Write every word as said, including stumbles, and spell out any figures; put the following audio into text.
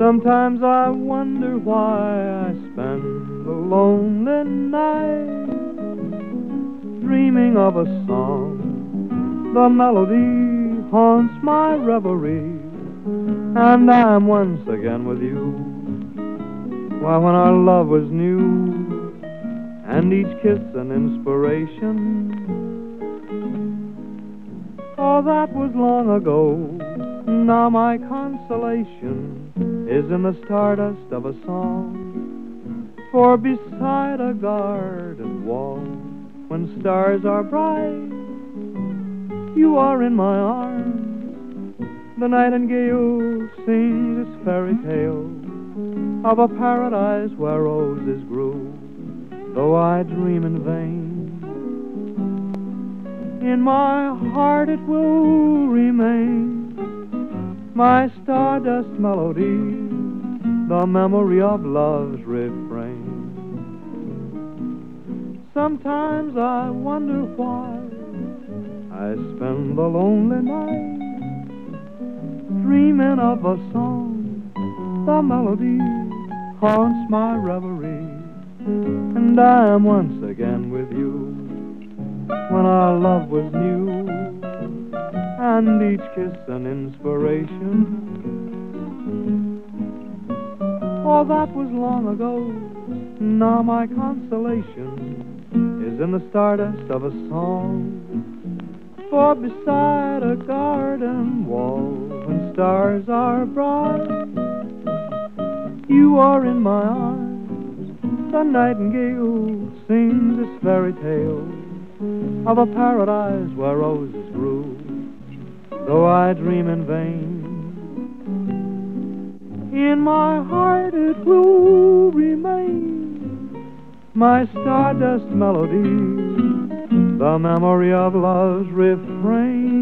Sometimes I wonder why I spend the lonely night dreaming of a song. The melody haunts my reverie, and I'm once again with you. Why, when our love was new, and each kiss an inspiration. Oh, that was long ago. Now my consolation is in the stardust of a song. For beside a garden wall, when stars are bright, you are in my arms. The nightingale sings its fairy tale of a paradise where roses grew, though I dream in vain. In my heart it will remain, my stardust melody, the memory of love's refrain. Sometimes I wonder why I spend the lonely night dreaming of a song. The melody haunts my reverie, and I am once again with you. When our love was new, and each kiss an inspiration. Oh, that was long ago. Now my consolation is in the stardust of a song. For beside a garden wall, when stars are bright, you are in my arms. The nightingale sings its fairy tale of a paradise where roses grew, though I dream in vain. In my heart it will remain, my stardust melody, the memory of love's refrain.